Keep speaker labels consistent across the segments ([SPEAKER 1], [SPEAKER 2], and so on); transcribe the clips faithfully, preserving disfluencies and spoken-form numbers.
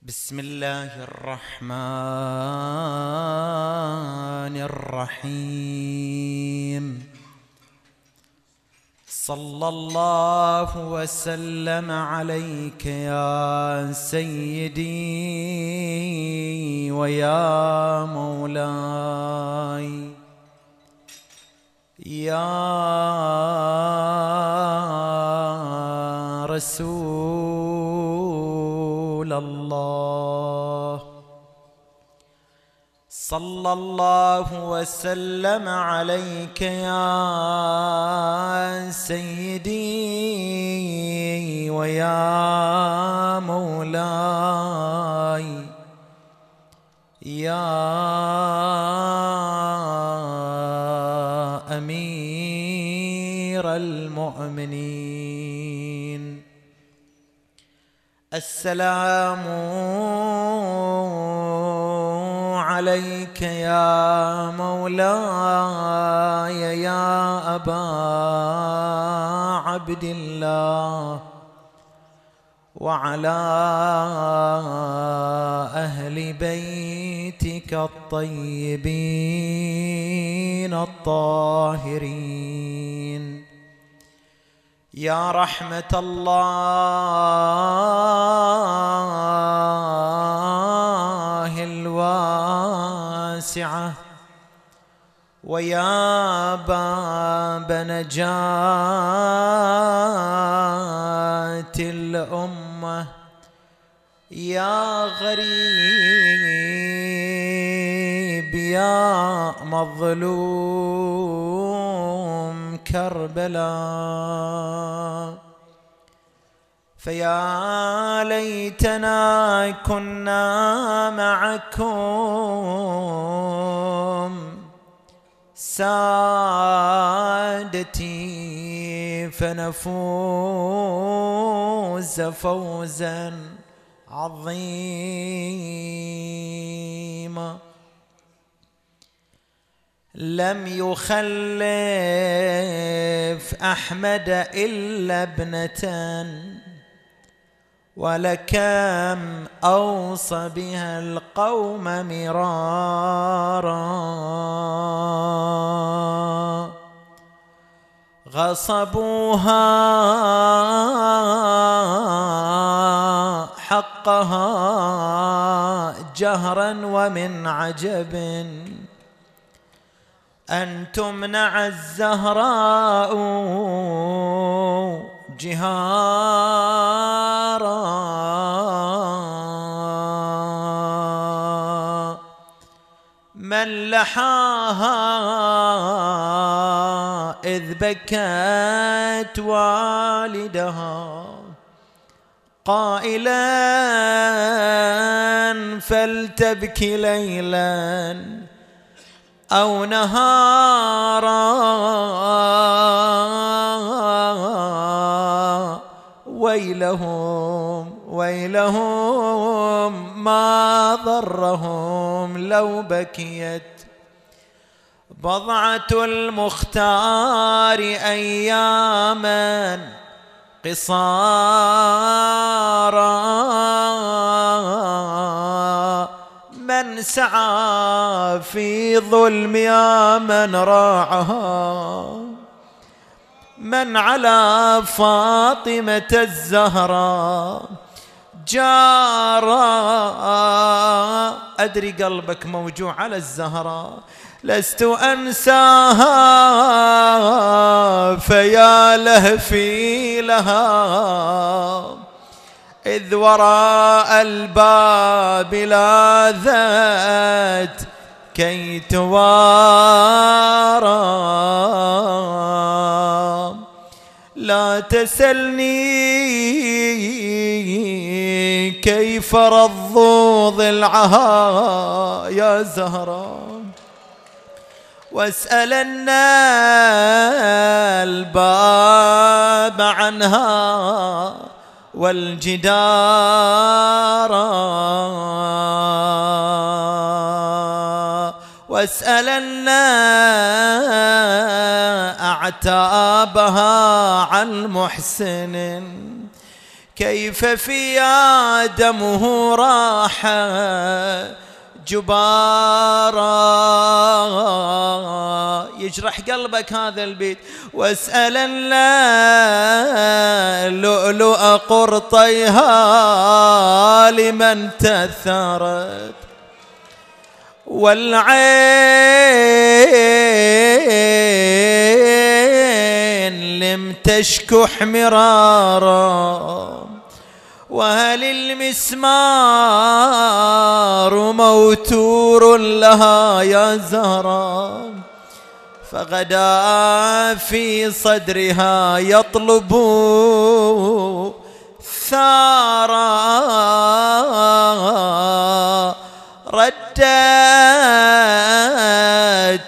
[SPEAKER 1] بسم الله الرحمن الرحيم. صلى الله وسلم عليك يا سيدي ويا مولاي يا رسول الله. صلى الله وسلم عليك يا سيدي ويا مولاي يا أمير المؤمنين. السلام عليك يا مولاي يا أبا عبد الله وعلى أهل بيتك الطيبين الطاهرين يا رحمة الله الواسعة ويا باب نجاة الأمة يا غريب يا مظلوم كربلاء. فيا ليتنا كنا معكم سادتي فنفوز فوزا عظيما. لم يخلف أحمد إلا ابنة ولكم أوصى بها القوم مرارا. غصبوها حقها جهرا ومن عجب أن تمنع الزهراء جهارا. من لحاها إذ بكت والدها قائلا فلتبكي ليلا أو نهارا. ويلهم ويلهم ما ضرهم لو بكيت بضعة المختار أياما قصارا. من سعى في ظلم يا من راعها من على فاطمة الزهراء جارا. أدري قلبك موجوع على الزهراء لست أنساها فيا لهفي لها إذ وراء الباب لاذت كي توارى. لا تسلني كيف رضوا ضلعها يا زهراء واسألن الباب عنها والجدار واسألن أعتابها عن محسن كيف في آدمه راح جبارا. يجرح قلبك هذا البيت. واسأل اللؤلؤ قرطيها لمن تثرت، والعين لم تشكح مرارا. وهل المسمار موتور لها يا زهرا، فغدا في صدرها يطلب ثارا. ردت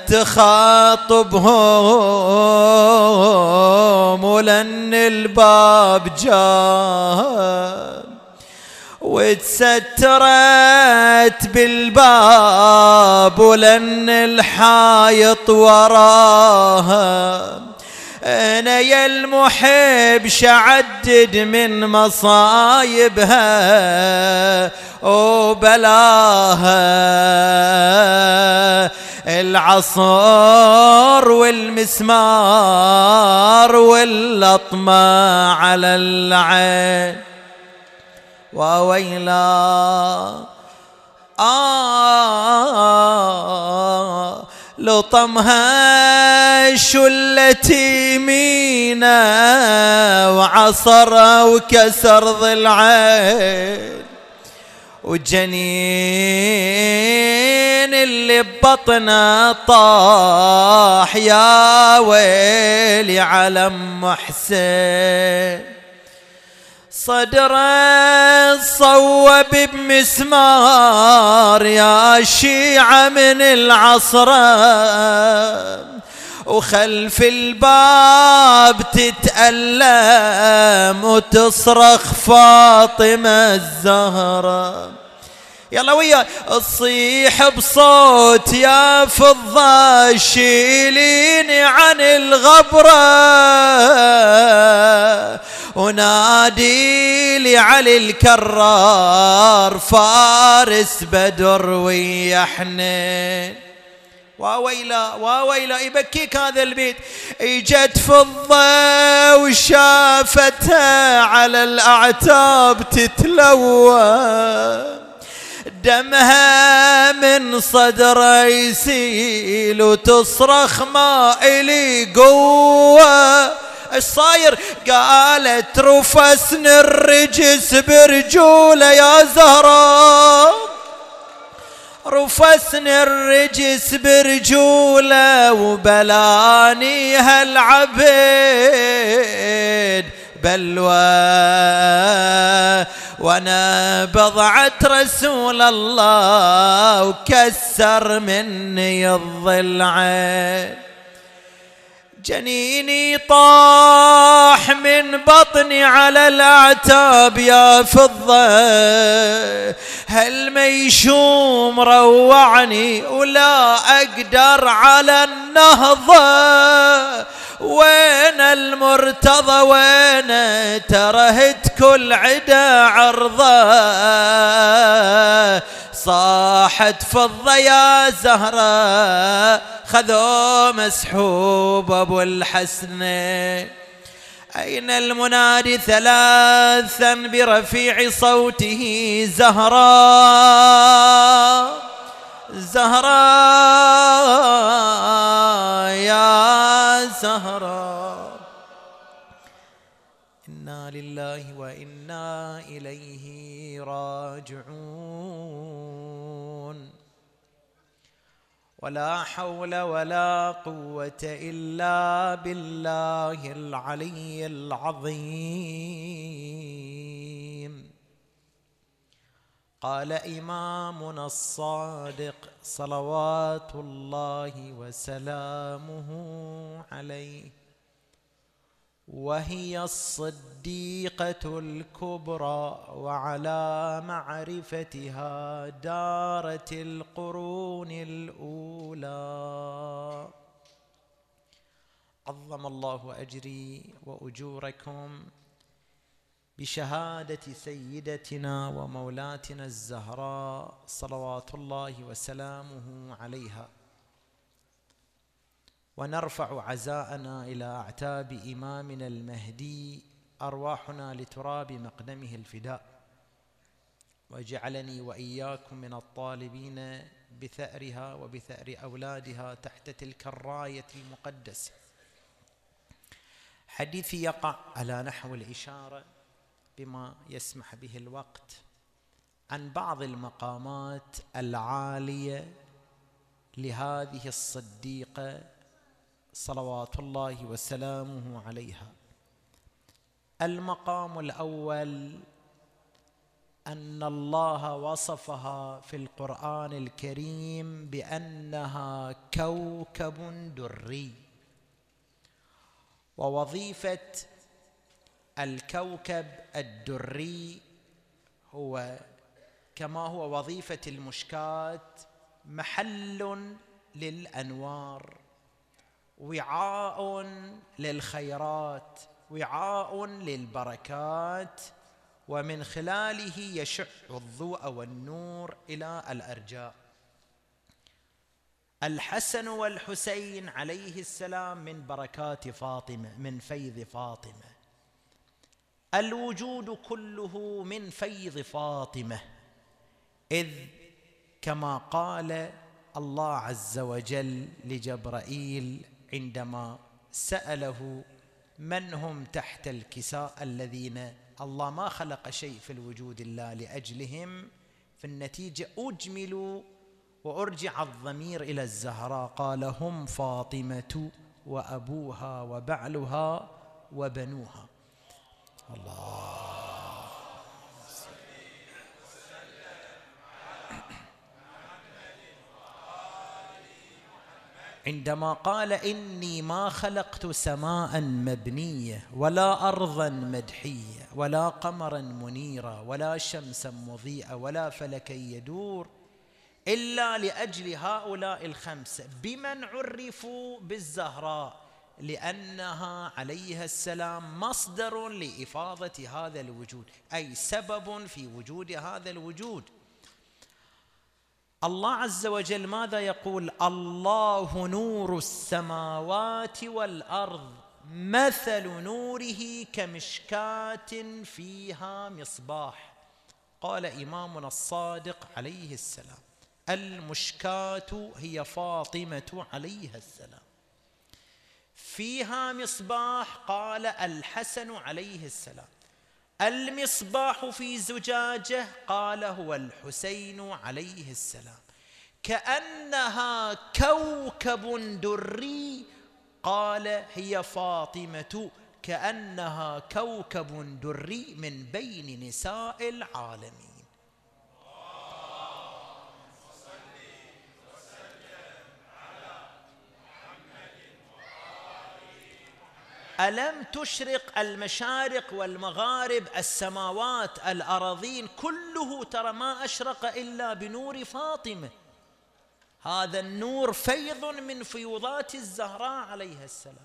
[SPEAKER 1] تخاطبهم ولن الباب جاء، وتسترت بالباب ولن الحايط وراها. أنا يا المحب شعدد من مصايبها وبلاها، العصر والمسمار واللطمة على العين. وويلا آه لطمها شلتي مينا وعصر وكسر ضلعين، والجنين اللي ببطنه طاح يا ويلي على ام حسين. صدره صوب بمسمار يا شيعة من العصرة، وخلف الباب تتألم وتصرخ فاطمة الزهرة. يلا ويا تصيح بصوت يا فضة شيليني عن الغبرة، ونادي لي علي الكرار فارس بدر ويا حنين. واويلا واويلا يبكيك هذا البيت. اجت فضة وشافتها على الاعتاب تتلوى، دمها من صدره يسيل وتصرخ ما إلي قوة. ايش صاير؟ قالت رفسن الرجس برجوله يا زهراء، رفسن الرجس برجوله وبلاني هالعبيد بلوى، وانا بضعة رسول الله وكسر مني الضلعين. جنيني طاح من بطني على الاعتاب يا فضة، هالميشوم روعني ولا اقدر على النهضة. وين المرتضى وين ترهت كل عدا عرضه، صاحت فضة يا زهرة خذوا مسحوب ابو الحسن. أين المنادي ثلاثا برفيع صوته زهراء زهراء يا زهراء. إنا لله وإنا إليه راجعون. ولا حول ولا قوة إلا بالله العلي العظيم. قال إمامنا الصادق صلوات الله وسلامه عليه، وهي الصديقة الكبرى وعلى معرفتها دارت القرون الأولى. عظم الله أجري وأجوركم بشهادة سيدتنا ومولاتنا الزهراء صلوات الله وسلامه عليها، ونرفع عزاءنا إلى أعتاب إمامنا المهدي، أرواحنا لتراب مقدمه الفداء، وجعلني وإياكم من الطالبين بثأرها وبثأر أولادها تحت تلك الراية المقدسة. حديثي يقع على نحو الإشارة بما يسمح به الوقت عن بعض المقامات العالية لهذه الصديقة صلوات الله وسلامه عليها. المقام الأول أن الله وصفها في القرآن الكريم بأنها كوكب دري، ووظيفة الكوكب الدري هو كما هو وظيفة المشكاة محل للأنوار، وعاء للخيرات، وعاء للبركات، ومن خلاله يشع الضوء والنور إلى الأرجاء. الحسن والحسين عليه السلام من بركات فاطمة، من فيض فاطمة. الوجود كله من فيض فاطمة، إذ كما قال الله عز وجل لجبرائيل عندما سأله من هم تحت الكساء الذين الله ما خلق شيء في الوجود إلا لأجلهم، في النتيجة أجملوا وأرجع الضمير إلى الزهراء، قال هم فاطمة وأبوها وبعلها وبنوها. الله عندما قال إني ما خلقت سماء مبنية ولا أرضا مدحية ولا قمرا منيرا ولا شمسا مضيئة ولا فلكا يدور إلا لأجل هؤلاء الخمسة، بمن عرفوا بالزهراء لأنها عليها السلام مصدر لإفاضة هذا الوجود، أي سبب في وجود هذا الوجود. الله عز وجل ماذا يقول؟ الله نور السماوات والأرض مثل نوره كمشكاة فيها مصباح. قال إمامنا الصادق عليه السلام المشكاة هي فاطمة عليها السلام. فيها مصباح قال الحسن عليه السلام. المصباح في زجاجة قال هو الحسين عليه السلام. كأنها كوكب دري قال هي فاطمة كأنها كوكب دري من بين نساء العالمين. ألم تشرق المشارق والمغارب السماوات الأراضين كله ترى ما أشرق إلا بنور فاطمة. هذا النور فيض من فيوضات الزهراء عليها السلام.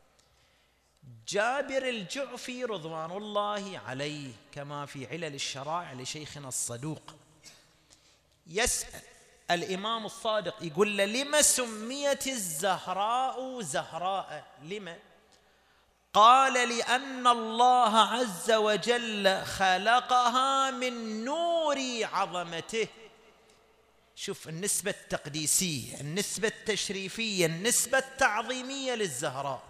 [SPEAKER 1] جابر الجعفي رضوان الله عليه كما في علل الشرائع لشيخنا الصدوق يسأل الإمام الصادق يقول له لما سميت الزهراء زهراء؟ لما؟ قال لأن الله عز وجل خلقها من نور عظمته. شوف النسبة التقديسية، النسبة التشريفية، النسبة التعظيمية للزهراء.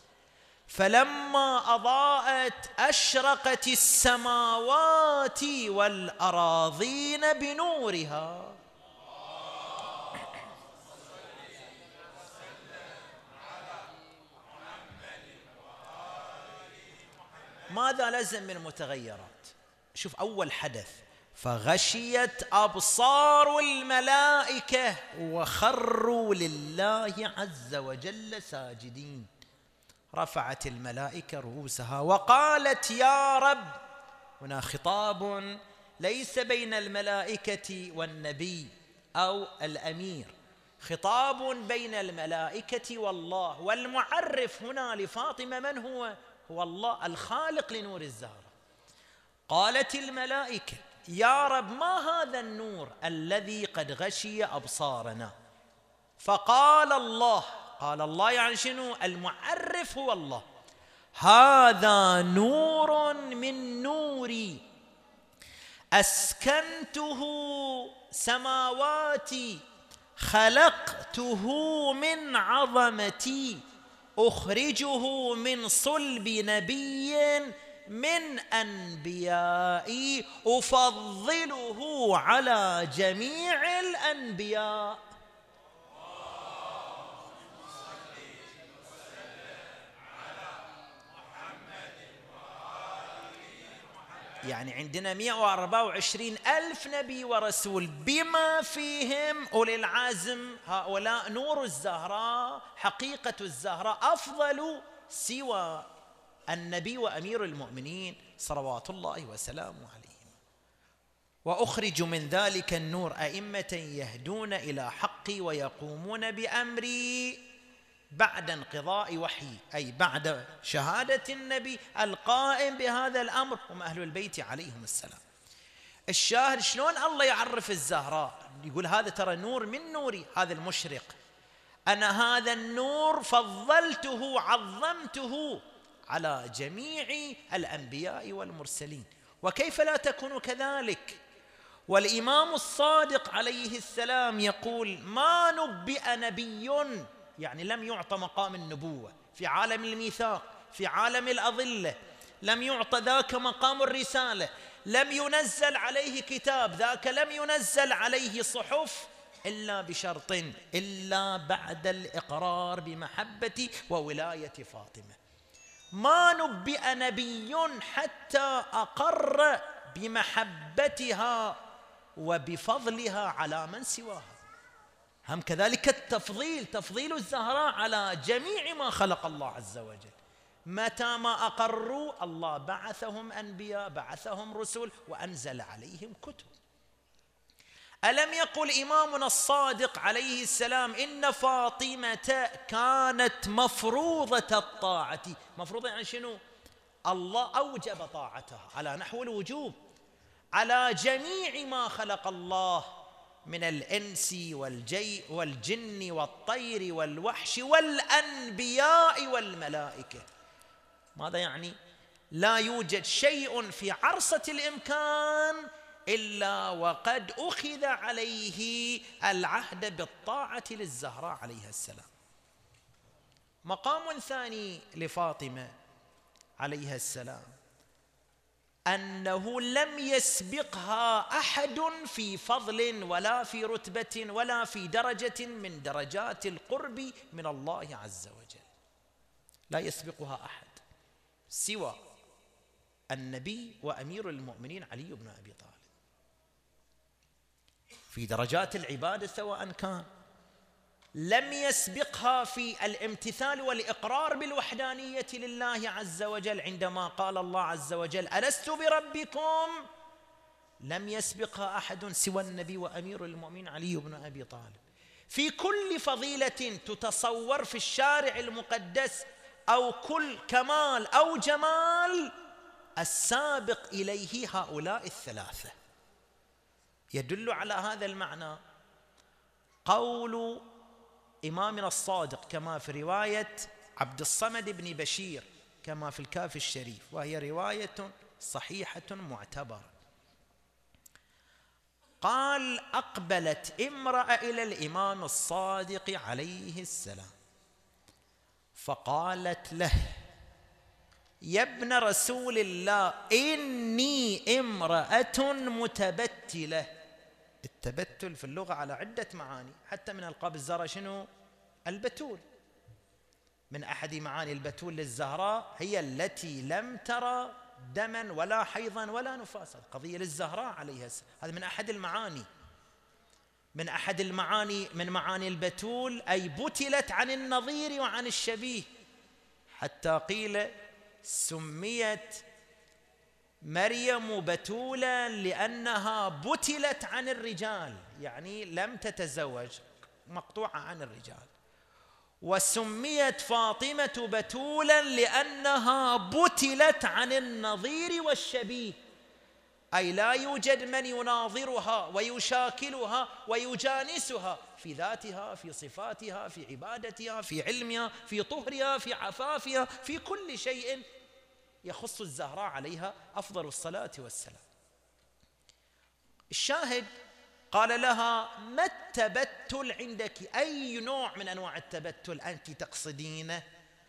[SPEAKER 1] فلما أضاءت أشرقت السماوات والأراضين بنورها. ماذا لازم من متغيرات؟ شوف أول حدث فغشيت أبصار الملائكة وخروا لله عز وجل ساجدين. رفعت الملائكة رؤوسها وقالت يا رب. هنا خطاب ليس بين الملائكة والنبي أو الأمير، خطاب بين الملائكة والله. والمعرف هنا لفاطمة من هو؟ هو الله الخالق لنور الزهرة. قالت الملائكة يا رب ما هذا النور الذي قد غشي أبصارنا؟ فقال الله، قال الله يعني شنو؟ المعرف هو الله، هذا نور من نوري أسكنته سماواتي، خلقته من عظمتي، أخرجه من صلب نبي من أنبيائي، أفضله على جميع الأنبياء. يعني عندنا مئة وأربعة وعشرين ألف نبي ورسول بما فيهم أولي العزم، هؤلاء نور الزهراء حقيقة الزهراء أفضل سوى النبي وأمير المؤمنين صلوات الله وسلامه عليه. وأخرج من ذلك النور أئمة يهدون إلى حقي ويقومون بأمري بعد انقضاء وحي، أي بعد شهادة النبي القائم بهذا الأمر هم أهل البيت عليهم السلام. الشاهد شلون الله يعرف الزهراء؟ يقول هذا ترى نور من نوري، هذا المشرق، أنا هذا النور فضلته عظمته على جميع الأنبياء والمرسلين. وكيف لا تكون كذلك؟ والإمام الصادق عليه السلام يقول ما نبئ نبي، يعني لم يعطى مقام النبوة في عالم الميثاق، في عالم الأظلة، لم يعطى ذاك مقام الرسالة، لم ينزل عليه كتاب، ذاك لم ينزل عليه صحف، إلا بشرط، إلا بعد الإقرار بمحبة وولاية فاطمة. ما نبئ نبي حتى أقر بمحبتها وبفضلها على من سواها. هم كذلك التفضيل، تفضيل الزهراء على جميع ما خلق الله عز وجل. متى ما أقروا الله بعثهم أنبياء، بعثهم رسل، وأنزل عليهم كتب. ألم يقل إمامنا الصادق عليه السلام إن فاطمة كانت مفروضة الطاعة؟ مفروضة يعني شنو؟ الله أوجب طاعتها على نحو الوجوب على جميع ما خلق الله من الإنس والجي والجن والطير والوحش والأنبياء والملائكة. ماذا يعني؟ لا يوجد شيء في عرصة الإمكان إلا وقد أخذ عليه العهد بالطاعة للزهراء عليها السلام. مقام ثاني لفاطمة عليها السلام أنه لم يسبقها أحد في فضل ولا في رتبة ولا في درجة من درجات القرب من الله عز وجل، لا يسبقها أحد سوى النبي وأمير المؤمنين علي بن أبي طالب في درجات العبادة سواء كان. لم يسبقها في الامتثال والإقرار بالوحدانية لله عز وجل عندما قال الله عز وجل ألست بربكم، لم يسبقها أحد سوى النبي وأمير المؤمنين علي بن أبي طالب. في كل فضيلة تتصور في الشارع المقدس أو كل كمال أو جمال، السابق إليه هؤلاء الثلاثة. يدل على هذا المعنى قول إمامنا الصادق كما في رواية عبد الصمد بن بشير كما في الكافي الشريف، وهي رواية صحيحة معتبرة. قال أقبلت امرأة إلى الإمام الصادق عليه السلام فقالت له يا ابن رسول الله إني امرأة متبتلة. التبتل في اللغة على عدة معاني، حتى من ألقاب الزهراء شنو؟ البتول. من أحد معاني البتول للزهراء هي التي لم ترى دما ولا حيضا ولا نفاسا، قضية للزهراء عليها السلام. هذا من أحد المعاني، من أحد المعاني من معاني البتول، أي بتلت عن النظير وعن الشبيه، حتى قيل سميت مريم بتولا لأنها بتلت عن الرجال، يعني لم تتزوج، مقطوعة عن الرجال. وسميت فاطمة بتولا لأنها بتلت عن النظير والشبيه، أي لا يوجد من يناظرها ويشاكلها ويجانسها في ذاتها، في صفاتها، في عبادتها، في علمها، في طهرها، في عفافها، في كل شيء يخص الزهراء عليها أفضل الصلاة والسلام. الشاهد قال لها: ما التبتل عندك؟ أي نوع من أنواع التبتل أنت تقصدينه؟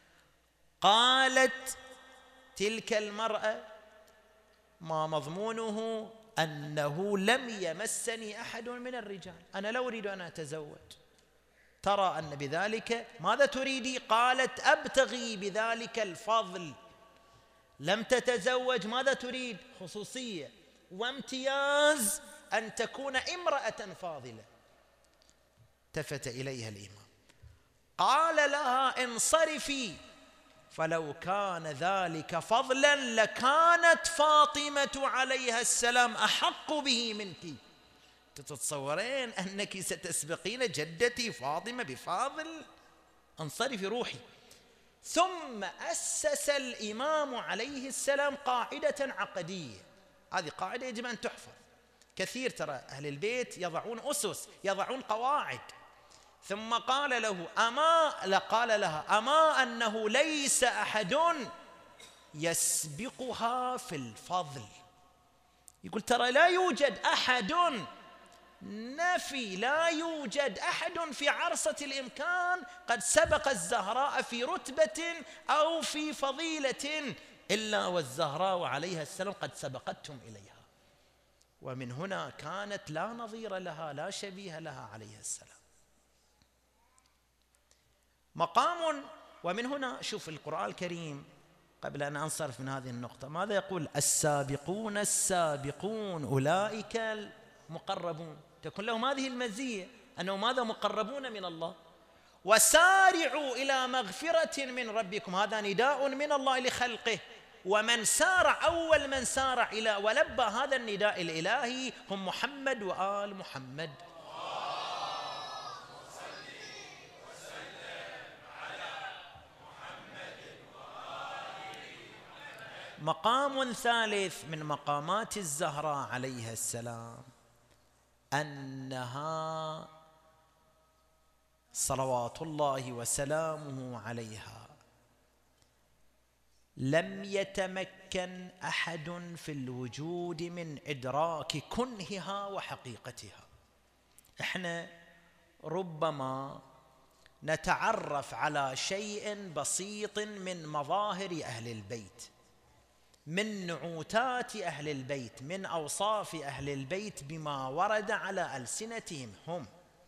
[SPEAKER 1] قالت تلك المرأة: ما مضمونه أنه لم يمسني أحد من الرجال، أنا لا أريد أن أتزوج. ترى أن بذلك ماذا تريدي؟ قالت: أبتغي بذلك الفضل. لم تتزوج، ماذا تريد؟ خصوصية وامتياز، أن تكون امرأة فاضلة. التفت إليها الإمام قال لها: انصرفي، فلو كان ذلك فضلا لكانت فاطمة عليها السلام أحق به منك. تتصورين أنك ستسبقين جدتي فاطمة بفاضل؟ انصرفي، روحي. ثم أسس الإمام عليه السلام قاعدة عقدية، هذه قاعدة يجب أن تحفظ. كثير ترى أهل البيت يضعون أسس، يضعون قواعد. ثم قال له: أما لقال لها: أما أنه ليس أحد يسبقها في الفضل. يقول ترى لا يوجد أحد، نفي، لا يوجد أحد في عرصة الإمكان قد سبق الزهراء في رتبة أو في فضيلة إلا والزهراء عليها السلام قد سبقتهم إليها. ومن هنا كانت لا نظير لها، لا شبيه لها عليها السلام. مقام. ومن هنا شوف القرآن الكريم، قبل أن أنصرف من هذه النقطة، ماذا يقول؟ السابقون السابقون أولئك المقربون. تكون لهم هذه المزية أنهم ماذا؟ مقربون من الله. وسارعوا إلى مغفرة من ربكم، هذا نداء من الله لخلقه. ومن سارع، أول من سارع إلى ولبى هذا النداء الإلهي هم محمد وآل محمد. مقام ثالث من مقامات الزهراء عليها السلام أنها صلوات الله وسلامه عليها لم يتمكن أحد في الوجود من إدراك كنهها وحقيقتها. احنا ربما نتعرف على شيء بسيط من مظاهر أهل البيت، من نعوتات أهل البيت، من أوصاف أهل البيت بما ورد على ألسنتهم هم،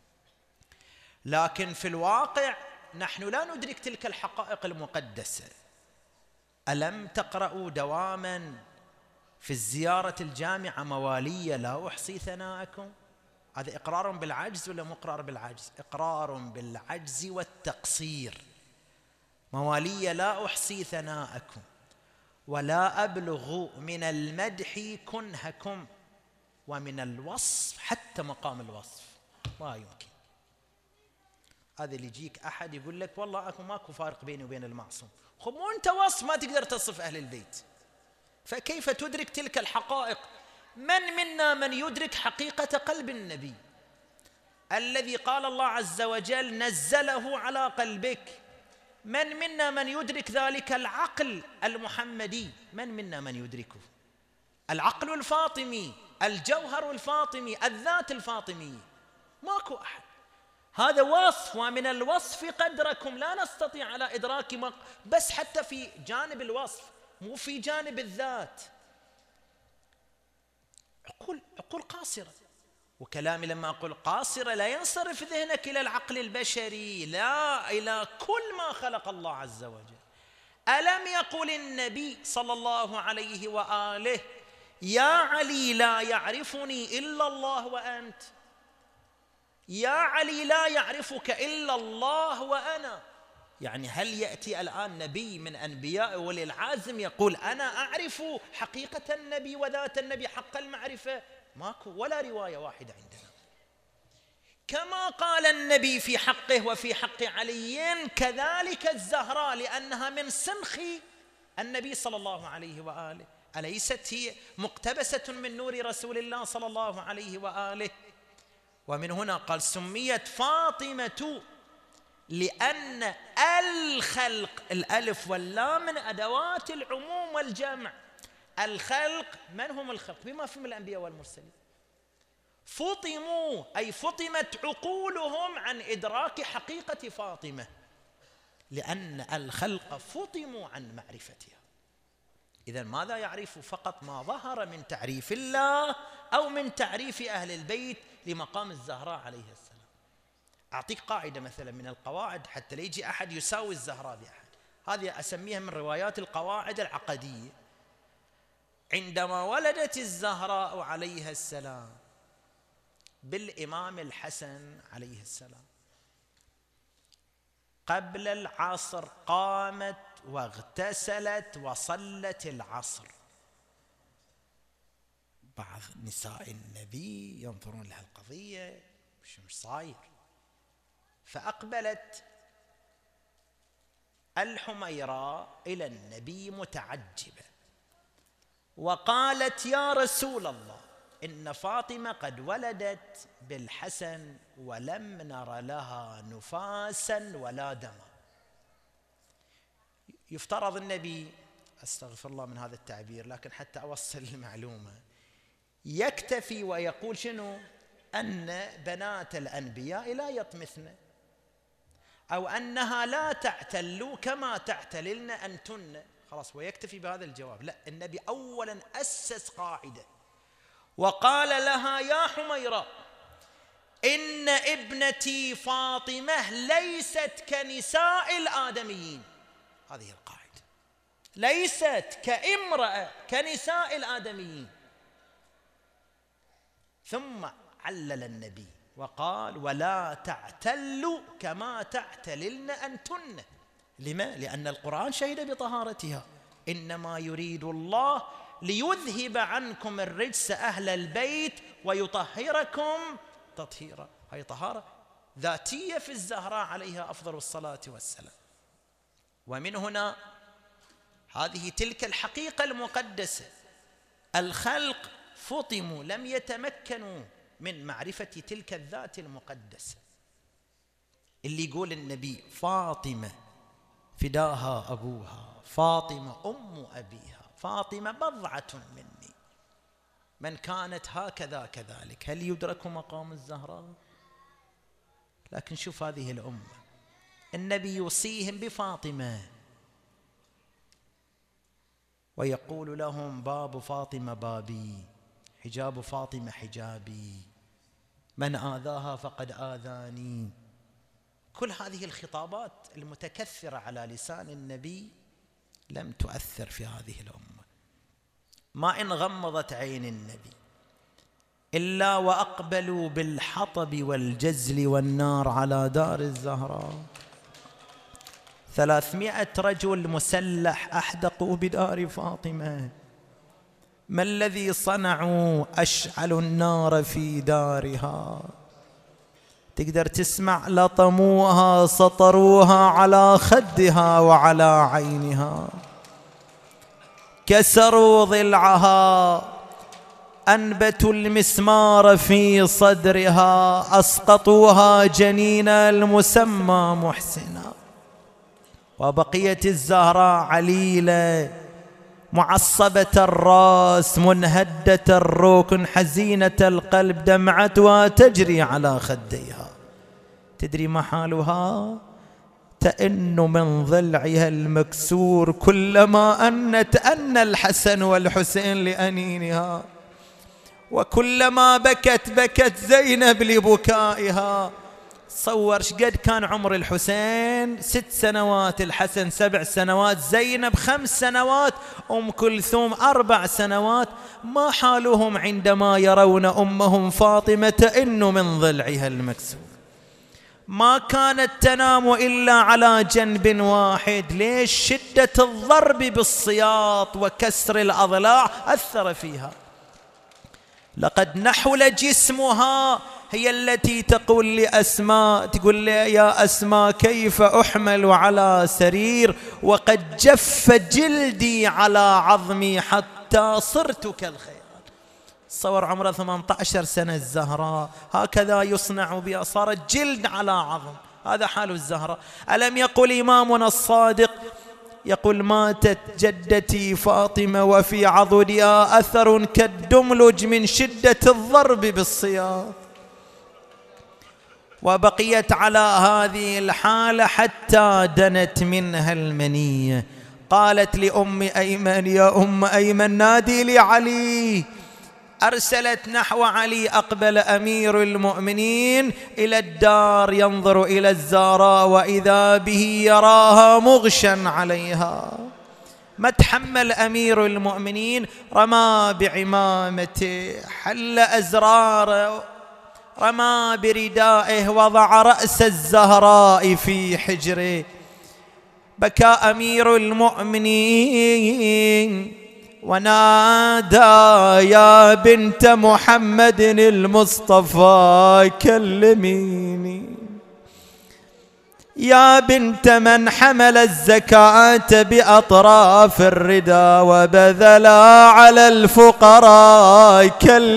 [SPEAKER 1] لكن في الواقع نحن لا ندرك تلك الحقائق المقدسة. ألم تقرأوا دواما في الزيارة الجامعة موالية لا أحصي ثناءكم؟ هذا إقرار بالعجز ولا مقرار بالعجز؟ إقرار بالعجز والتقصير. موالية لا أحصي ثناءكم ولا أبلغ من المدح كنهكم، ومن الوصف حتى مقام الوصف ما يمكن. هذا اللي يجيك أحد يقول لك والله أكو ماكو فارق بيني وبين المعصوم، خب مو أنت وصف ما تقدر تصف أهل البيت، فكيف تدرك تلك الحقائق؟ من منا من يدرك حقيقة قلب النبي الذي قال الله عز وجل نزله على قلبك؟ من منا من يدرك ذلك العقل المحمدي؟ من منا من يدركه؟ العقل الفاطمي، الجوهر الفاطمي، الذات الفاطمية، ماكو أحد. هذا وصف، ومن الوصف قدركم لا نستطيع على إدراك مق... بس حتى في جانب الوصف مو في جانب الذات. عقول عقول قاصرة. وكلامي لما أقول قاصرة لا ينصرف ذهنك إلى العقل البشري، لا، إلى كل ما خلق الله عز وجل. ألم يقل النبي صلى الله عليه وآله يا علي لا يعرفني إلا الله وأنت؟ يا علي لا يعرفك إلا الله وأنا. يعني هل يأتي الآن نبي من أنبياء ولي العازم يقول أنا أعرف حقيقة النبي وذات النبي حق المعرفة؟ ماكو ولا رواية واحدة عندنا. كما قال النبي في حقه وفي حق علي كذلك الزهراء، لأنها من سنخ النبي صلى الله عليه وآله. أليست هي مقتبسة من نور رسول الله صلى الله عليه وآله؟ ومن هنا قال سميت فاطمة لأن الخلق، الألف واللام من أدوات العموم والجمع. الخلق من هم الخلق؟ بما فيهم الأنبياء والمرسلين. فطموا أي فطمت عقولهم عن إدراك حقيقة فاطمة، لأن الخلق فطموا عن معرفتها. إذن ماذا يعرف؟ فقط ما ظهر من تعريف الله أو من تعريف أهل البيت لمقام الزهراء عليه السلام. أعطيك قاعدة مثلا من القواعد حتى لا يجي أحد يساوي الزهراء بأحد، هذه أسميها من روايات القواعد العقدية. عندما ولدت الزهراء عليها السلام بالإمام الحسن عليه السلام قبل العصر قامت واغتسلت وصلت العصر. بعض نساء النبي ينظرون لها القضية شو مش صاير، فأقبلت الحميراء إلى النبي متعجبة وقالت يا رسول الله إن فاطمة قد ولدت بالحسن ولم نر لها نفاسا ولا دما. يفترض النبي، أستغفر الله من هذا التعبير لكن حتى أوصل المعلومة، يكتفي ويقول شنو؟ أن بنات الأنبياء لا يطمثن، أو أنها لا تعتل كما تعتللن أنتن، خلاص ويكتفي بهذا الجواب. لا، النبي أولا أسس قاعدة وقال لها يا حميراء إن ابنتي فاطمة ليست كنساء الآدميين. هذه القاعدة، ليست كامرأة كنساء الآدميين. ثم علل النبي وقال ولا تعتل كما تعتللن أنتن. لما؟ لأن القرآن شهد بطهارتها. إنما يريد الله ليذهب عنكم الرجس أهل البيت ويطهركم تطهيرا. هي طهارة ذاتية في الزهراء عليها أفضل الصلاة والسلام. ومن هنا هذه تلك الحقيقة المقدسة. الخلق فطموا، لم يتمكنوا من معرفة تلك الذات المقدسة اللي يقول النبي فاطمة فداها أبوها، فاطمة أم أبيها، فاطمة بضعة مني. من كانت هكذا كذلك. هل يدرك مقام الزهراء؟ لكن شوف هذه الأمة، النبي يوصيهم بفاطمة ويقول لهم باب فاطمة بابي، حجاب فاطمة حجابي، من آذاها فقد آذاني. كل هذه الخطابات المتكثرة على لسان النبي لم تؤثر في هذه الأمة. ما إن غمضت عين النبي إلا وأقبلوا بالحطب والجزل والنار على دار الزهراء. ثلاثمائة رجل مسلح أحدقوا بدار فاطمة. ما الذي صنعوا؟ أشعلوا النار في دارها. تقدر تسمع لطموها سطروها على خدها وعلى عينها، كسروا ضلعها، أنبتوا المسمار في صدرها، أسقطوها جنين المسمى محسنا. وبقيت الزهراء عليلة معصبة الرأس منهدة الركن حزينة القلب، دمعتها تجري على خديها. تدري ما حالها؟ تئن من ضلعها المكسور كلما أنت أن الحسن والحسين لأنينها، وكلما بكت بكت زينب لبكائها. تصور شقد كان عمر الحسين؟ ست سنوات، الحسن سبع سنوات، زينب خمس سنوات، أم كلثوم أربع سنوات. ما حالهم عندما يرون أمهم فاطمة تئن من ضلعها المكسور؟ ما كانت تنام إلا على جنب واحد. ليش؟ شدة الضرب بالسياط وكسر الأضلاع أثر فيها. لقد نحل جسمها. هي التي تقول لأسماء، تقول لي يا أسماء كيف أحمل على سرير وقد جف جلدي على عظمي حتى حتى صرت كالخيال. تصور عمرها ثمانية عشر سنة الزهراء، هكذا يصنع بها، صارت جلد على عظم. هذا حال الزهراء. ألم يقل إمامنا الصادق، يقول ماتت جدتي فاطمة وفي عضدها أثر كالدملج من شدة الضرب بالسياط، وبقيت على هذه الحالة حتى دنت منها المنية. قالت لأم أيمن يا أم أيمن نادي لي علي. أرسلت نحو علي. أقبل أمير المؤمنين إلى الدار ينظر إلى الزهراء وإذا به يراها مغشا عليها. ما تحمل أمير المؤمنين، رمى بعمامته، حل أزراره، رمى بردائه، وضع رأس الزهراء في حجره. بكى أمير المؤمنين ونادى يا بنت محمد المصطفى كلميني، يا بنت من حمل الزكاة بأطراف الردى وبذلا على الفقراء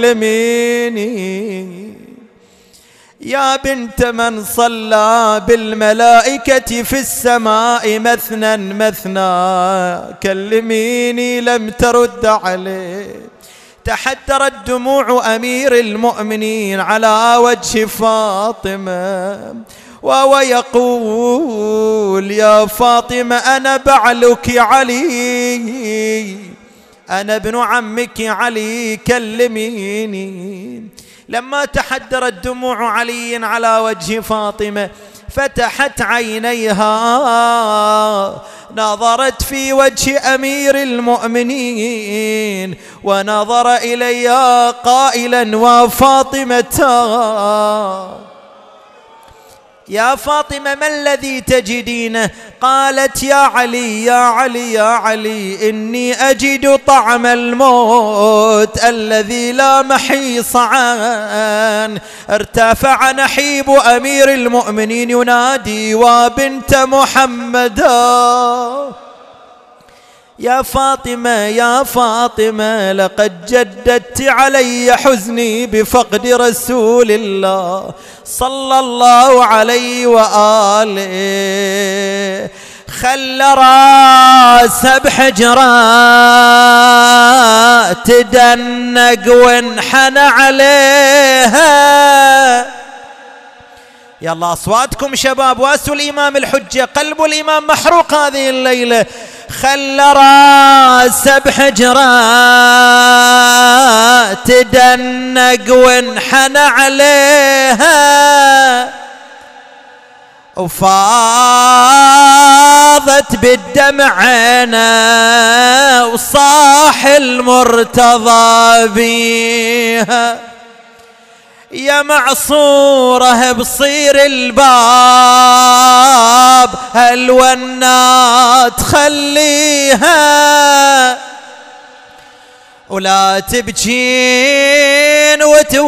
[SPEAKER 1] كلميني، يا بنت من صلى بالملائكة في السماء مثنى مثنى كلميني. لم ترد عليه. تحدرت دموع أمير المؤمنين على وجه فاطمة وهو يقول يا فاطمة أنا بعلك علي، أنا ابن عمك علي كلميني. لما تحدرت دموع علي على وجه فاطمة فتحت عينيها، نظرت في وجه أمير المؤمنين ونظر إليها قائلا وفاطمة يا فاطمة ما الذي تجدينه؟ قالت يا علي يا علي يا علي إني أجد طعم الموت الذي لا محيص عنه. ارتفع نحيب أمير المؤمنين ينادي وبنت محمدا يا فاطمة يا فاطمة لقد جددت علي حزني بفقد رسول الله صلى الله عليه وآله. خل راس بحجرة تدنق وانحنى عليها. يلا أصواتكم شباب واسوا الإمام الحجة، قلب الإمام محروق هذه الليلة. خل راس بحجرة تدنق وانحنى عليها، وفاضت بالدمع عينه وصاح المرتضى بيها. يا معصوره بصير الباب هالونات خليها، ولا تبكين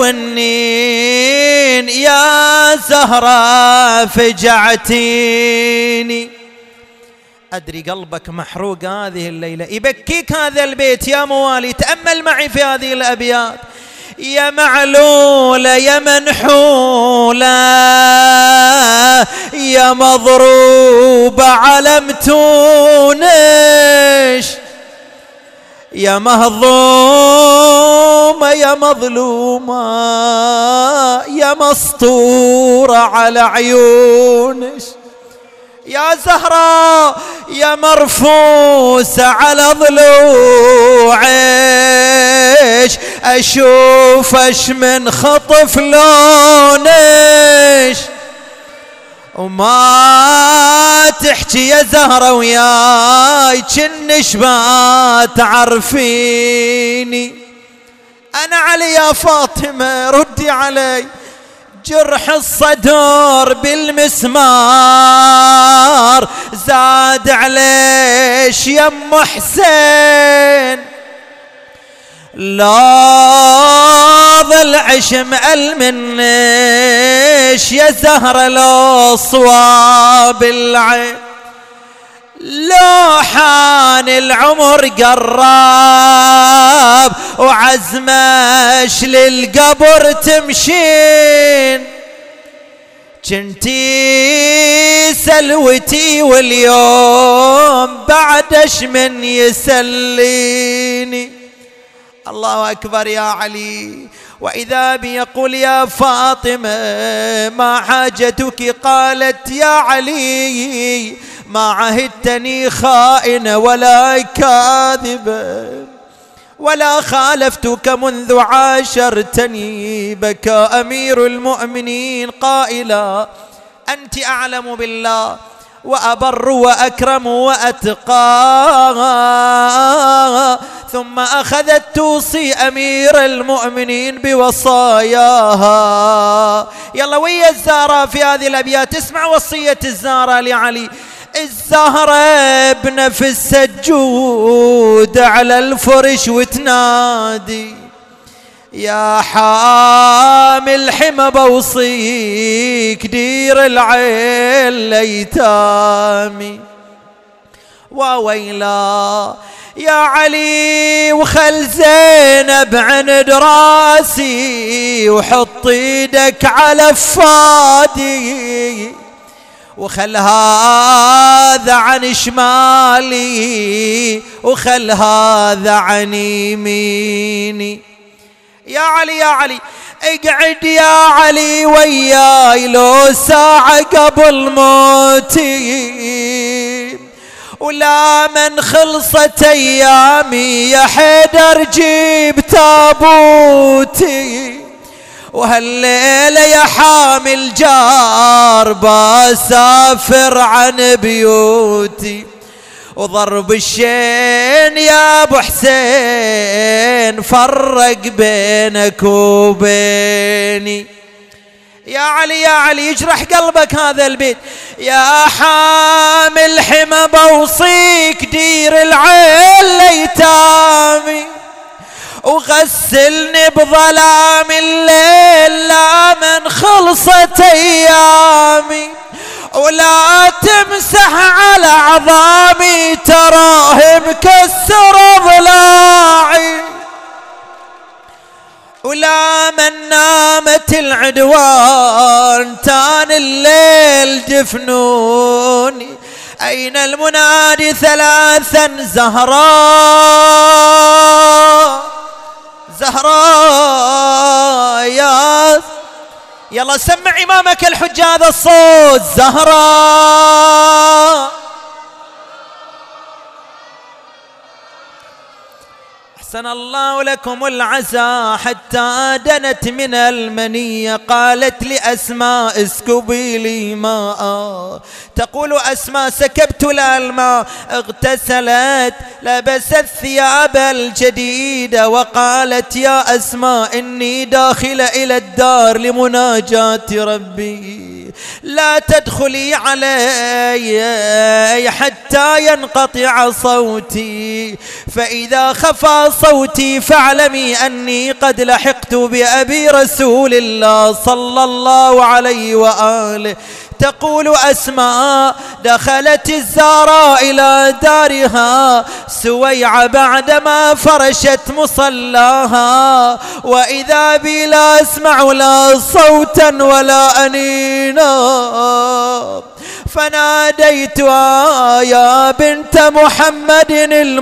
[SPEAKER 1] وتونين يا زهرة فجعتيني. أدري قلبك محروق هذه الليلة، يبكيك هذا البيت يا موالي. تأمل معي في هذه الأبيات. يا معلولة يا منحولة يا مضروبة على متونش، يا مهضومة يا مظلومة يا مسطورة على عيونش، يا زهراء يا مرفوسة على ضلوعش، أشوفش من خطف لونش. وما تحكي يا زهرة وياي كنش ما تعرفيني. أنا علي يا فاطمة ردي علي، جرح الصدر بالمسمار زاد عليش يم حسين، لا ظل عشم المنش يا زهرة لو صواب العين. لو حان العمر قرب وعزمش للقبر تمشين، جنتي سلوتي واليوم بعدش من يسليني. الله أكبر يا علي. وإذا بي يقول يا فاطمة ما حاجتك؟ قالت يا علي ما عهدتني خائنة ولا كاذبة ولا خالفتك منذ عاشرتني. بكى أمير المؤمنين قائلا أنت أعلم بالله وأبر وأكرم وأتقى. ثم أخذت توصي أمير المؤمنين بوصاياها. يلا ويا الزهراء في هذه الأبيات، اسمع وصية الزهراء لعلي. الزهرة بنفس السجود على الفرش وتنادي يا حامل حمى بوصيك دير العين ليتامي. وويلا يا علي وخل زينب عند راسي وحط ايدك على فادي، وخل هذا عن شمالي وخل هذا عن يميني. يا علي يا علي اقعد يا علي وياي لو ساعة قبل موتي، ولا من خلصت ايامي يا حيدر جيب تابوتي. وهالليلة يا حامل جار بسافر عن بيوتي، وضرب الشين يا ابو حسين فرق بينك وبيني. يا علي يا علي يجرح قلبك هذا البيت. يا حامل حمى بوصيك دير العين ليتامي، وغسلني بظلام الليل لا من خلصت ايامي، ولا تمسح على عظامي تراه مكسر ضلاعي، ولا من نامت العدوان تان الليل دفنوني. أين المنادي ثلاثا زهراء زهراء يا يلا سمع إمامك الحج هذا الصوت زهراء. أحسن الله لكم العزاء حتى دنت من المنية. قالت لأسماء اسكبي لي ماء، تقول أسماء سكبت لها الماء، اغتسلت لبست ثياب الجديدة وقالت يا أسماء إني داخلة إلى الدار لمناجاة ربي، لا تدخلي علي حتى ينقطع صوتي، فإذا خفى صوتي فاعلمي أني قد لحقت بأبي رسول الله صلى الله عليه وآله. تقول أسماء دخلت الزهراء إلى دارها سويعة بعدما فرشت مصلاها، وإذا بي لا أسمع لا صوتا ولا أنينا، فناديتها يا بنت محمد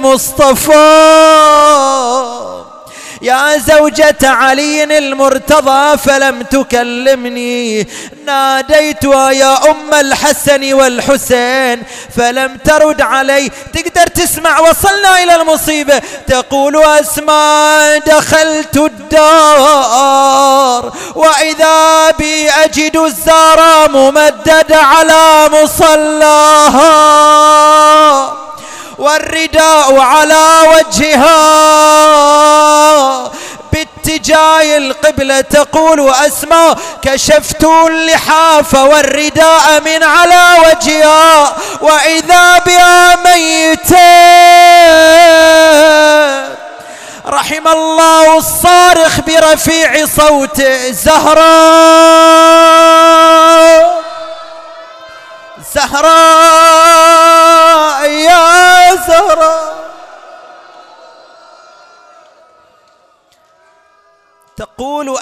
[SPEAKER 1] المصطفى يا زوجة علي المرتضى، فلم تكلمني. ناديتها يا أم الحسن والحسين فلم ترد علي. تقدر تسمع وصلنا إلى المصيبة. تقول أسماء دخلت الدار وإذا بي أجد الزهراء ممدد على مصلاها والرداء على وجهها باتجاه القبلة. تقول أسماء كشفت اللحاف والرداء من على وجهها وإذا بها ميتة. رحم الله الصارخ برفيع صوته زهراء زهراء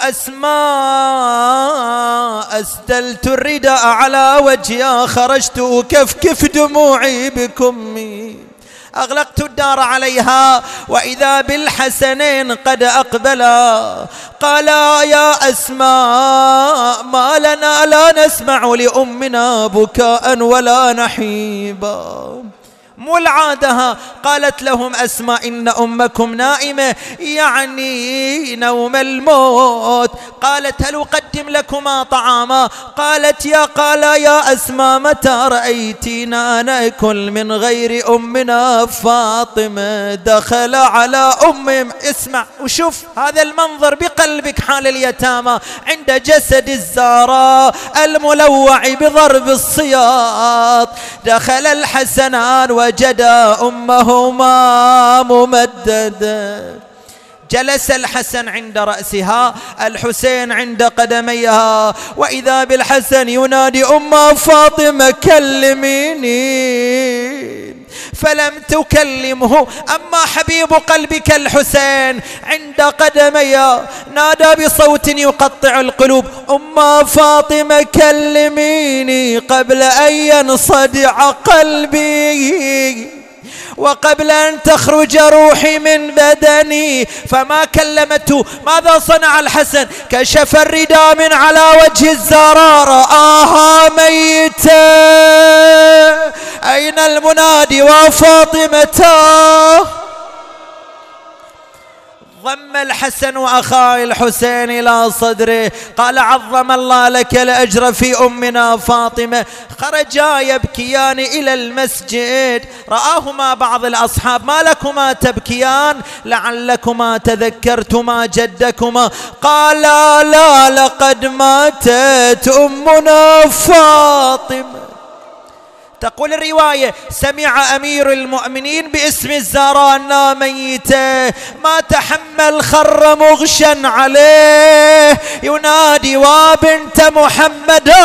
[SPEAKER 1] أسماء أسدلت الرداء على وجهي خرجت أكفكف دموعي بكمي أغلقت الدار عليها وإذا بالحسنين قد أقبلا قالا يا أسماء ما لنا لا نسمع لأمنا بكاء ولا نحيبا مو العادها. قالت لهم أسماء إن أمكم نائمة يعني نوم الموت. قالت هل أقدم لكما طعاما؟ قالت يا قالا يا أسماء متى رأيتينا نأكل من غير أمنا فاطمة؟ دخل على أم. اسمع وشوف هذا المنظر بقلبك حال اليتامى عند جسد الزهراء الملوع بضرب الصياط. دخل الحسنان وجد أمهما ممددة. جلس الحسن عند رأسها الحسين عند قدميها وإذا بالحسن ينادي أم فاطمة كلميني فلم تكلمه. أما حبيب قلبك الحسين عند قدميها نادى بصوت يقطع القلوب أم فاطمة كلميني قبل أن ينصدع قلبي وقبل أن تخرج روحي من بدني. فما كلمته. ماذا صنع الحسن؟ كشف الرداء من على وجه الزهراء رآها ميتة. أين المنادي وفاطمة؟ ضم الحسن وأخاه الحسين إلى صدره قال عظم الله لك الأجر في أمنا فاطمة. خرجا يبكيان إلى المسجد. رآهما بعض الأصحاب ما لكما تبكيان لعلكما تذكرتما جدكما. قالا لا لقد ماتت أمنا فاطمة. تقول الرواية سمع أمير المؤمنين باسم الزهراء أنها ميتة ما تحمل خر مغشا عليه ينادي وبنت محمدا.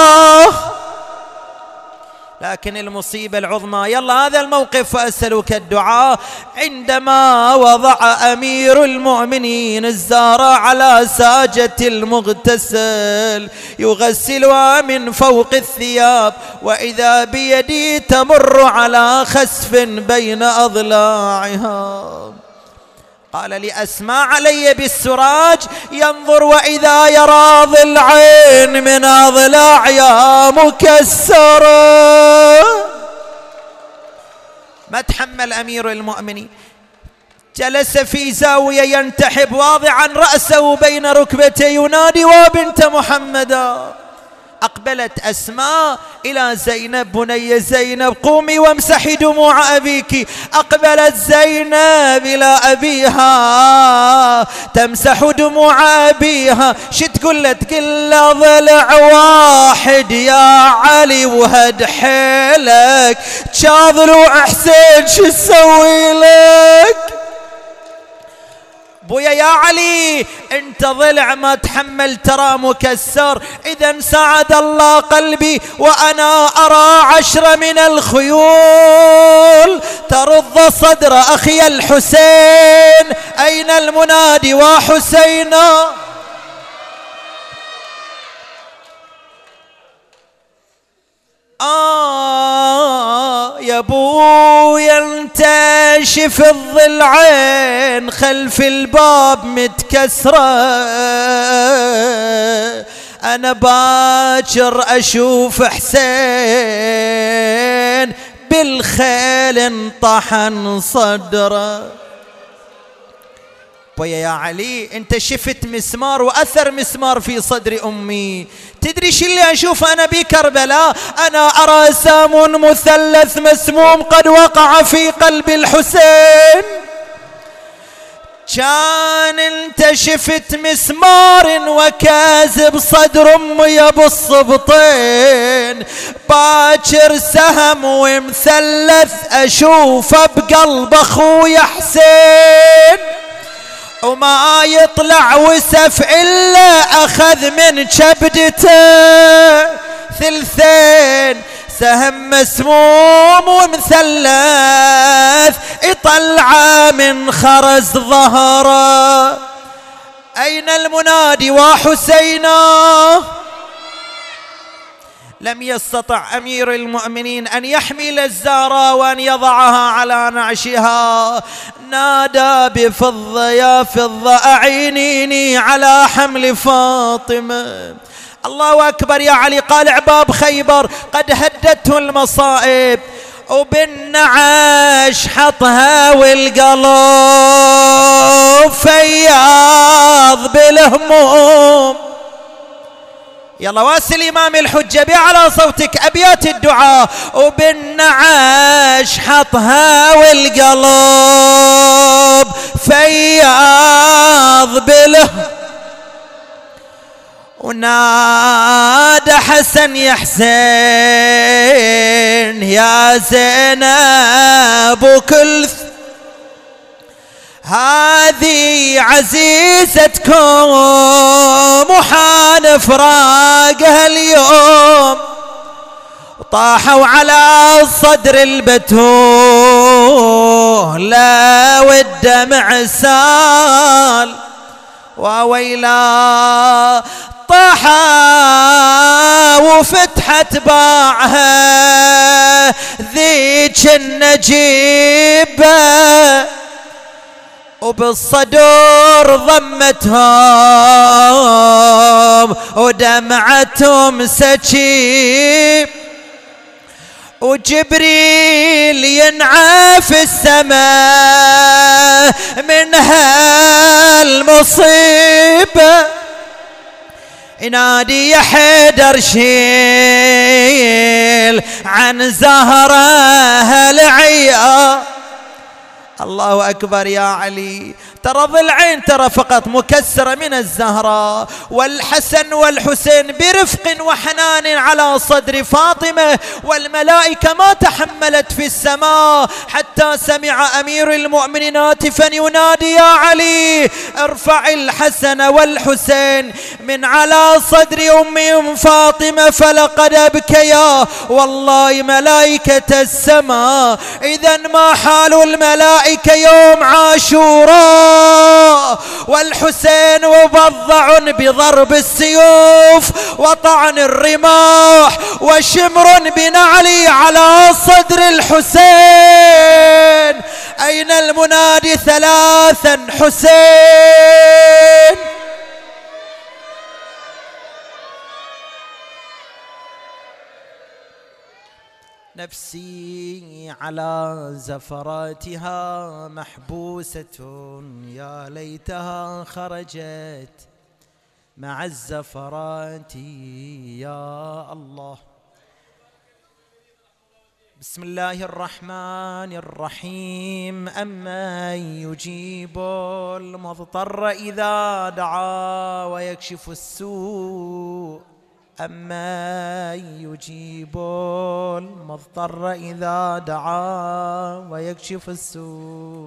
[SPEAKER 1] لكن المصيبة العظمى يلا هذا الموقف وأسألك الدعاء عندما وضع أمير المؤمنين الزهراء على ساجة المغتسل يغسلها من فوق الثياب وإذا بيدي تمر على خسف بين أضلاعها. قال لأسماء علي بالسراج ينظر وإذا يرى ضلعين من أضلاعها مكسرة. ما تحمل أمير المؤمنين. جلس في زاوية ينتحب واضعا رأسه بين ركبتيه ينادي وبنت محمدا. أقبلت أسماء إلى زينب بني زينب قومي وامسحي دموع أبيك. أقبلت زينب إلى أبيها تمسح دموع أبيها. شو تقول له؟ تقول له ضلع واحد يا علي وهد حيلك شاضلوع حسين شو تسوي لك؟ بويا يا علي انت ضلع ما تحمل ترى مكسر. اذا سعد الله قلبي وانا ارى عشر من الخيول ترض صدر اخي الحسين. اين المنادي وحسينا؟ آه يا بويا انتشف الضلعين خلف الباب متكسرة. أنا باكر أشوف حسين بالخيل انطحن صدره. بويا يا علي انت شفت مسمار واثر مسمار في صدر امي. تدري شو اللي اشوف انا بكربلاء؟ انا ارى سام مثلث مسموم قد وقع في قلب الحسين. كان انت شفت مسمار وكاذب صدر امي بالصبطين. باكر سهم ومثلث اشوفه بقلب اخويا حسين وما يطلع وسف إلا أخذ من كبدته ثلثين. سهم مسموم ومثلث يطلع من خرز ظهره. أين المنادي وحسينا؟ لم يستطع أمير المؤمنين أن يحمل الزهراء وأن يضعها على نعشها، نادى بفضة يا فضة أعينيني على حمل فاطمة. الله أكبر يا علي. قال عباب خيبر قد هدته المصائب، وبالنعش حطها والقلب فياض بالهموم. يلا واسل إمام الحجة بأعلى صوتك أبيات الدعاء. وبالنعش حطها والقلب فياض بالهموم، ونادى حسن يا حسين يا زينب وكل هذه عزيزتكم وحان فراقها اليوم. طاحوا على صدر البتول والدمع سال، وويلا طاحا وفتحت باعها ذيك النجيبة، وبالصدور ضمتهم ودمعتهم سكيب، وجبريل ينعى في السماء من هالمصيبة، ينادي يا حيدر شيل عن زهرة العيا. الله أكبر يا علي. ترى ضلعين ترى فقط مكسرة من الزهراء، والحسن والحسين برفق وحنان على صدر فاطمة، والملائكة ما تحملت في السماء حتى سمع أمير المؤمنين هاتفا ينادي يا علي ارفع الحسن والحسين من على صدر أمهم فاطمة فلقد أبكيا والله ملائكة السماء. إذا ما حال الملائكة يوم عاشوراء والحسين مبضع بضرب السيوف وطعن الرماح وشمر بنعلي على صدر الحسين. أين المنادي ثلاثا حسين؟ نفسي على زفراتها محبوسة يا ليتها خرجت مع الزفرات يا الله. بسم الله الرحمن الرحيم. أمن يجيب المضطر إذا دعا ويكشف السوء، أمن يجيب المضطر إذا دعا ويكشف السوء،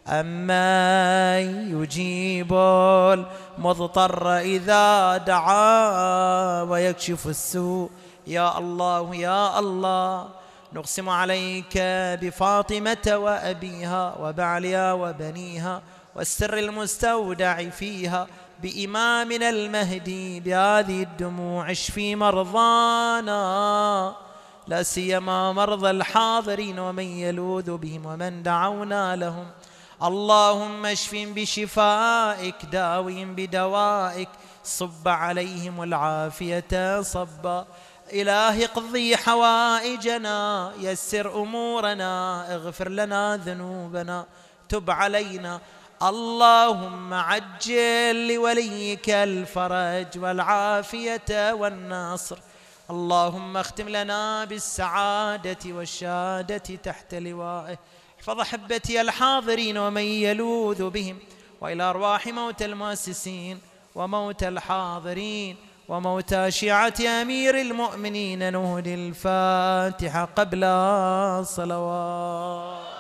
[SPEAKER 1] أمن يجيب المضطر إذا دعا ويكشف السوء. يا الله يا الله نقسم عليك بفاطمة وأبيها وبعلها وبنيها والسر المستودع فيها بإمامنا المهدي بهذه الدموع اشفي مرضانا لا سيما مرضى الحاضرين ومن يلوذ بهم ومن دعونا لهم. اللهم اشفهم بشفائك داوهم بدوائك صب عليهم العافية صبا. إلهي اقضي حوائجنا يسر أمورنا اغفر لنا ذنوبنا تب علينا. اللهم عجل لوليك الفرج والعافية والنصر. اللهم اختم لنا بالسعادة والشهادة تحت لوائه. احفظ أحبتي الحاضرين ومن يلوذ بهم، وإلى أرواح موتى المؤسسين وموتى الحاضرين وموتى شيعة أمير المؤمنين نهدي الفاتحة قبل الصلوات.